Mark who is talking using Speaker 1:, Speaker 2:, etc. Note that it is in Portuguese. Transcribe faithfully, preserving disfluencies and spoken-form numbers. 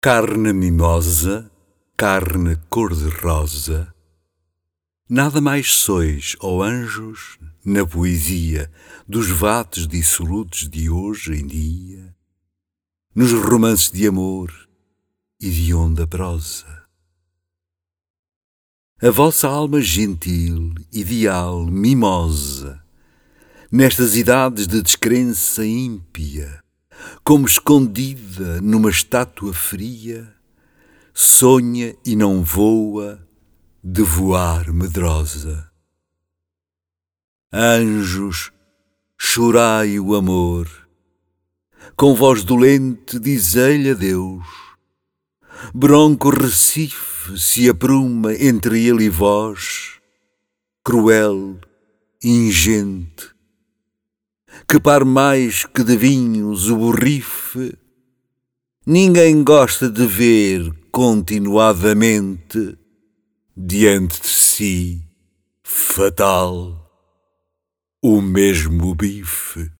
Speaker 1: Carne mimosa, carne cor-de-rosa, nada mais sois, ó anjos, na poesia dos vates dissolutos de hoje em dia, nos romances de amor e de onda prosa. A vossa alma gentil, ideal, mimosa, nestas idades de descrença ímpia, como escondida numa estátua fria, sonha e não voa de voar medrosa. Anjos, chorai o amor, com voz dolente dizei-lhe adeus. Bronco Recife se apruma entre ele e vós, cruel, ingente, que par mais que de vinhos o borrife, ninguém gosta de ver continuadamente diante de si, fatal, o mesmo bife.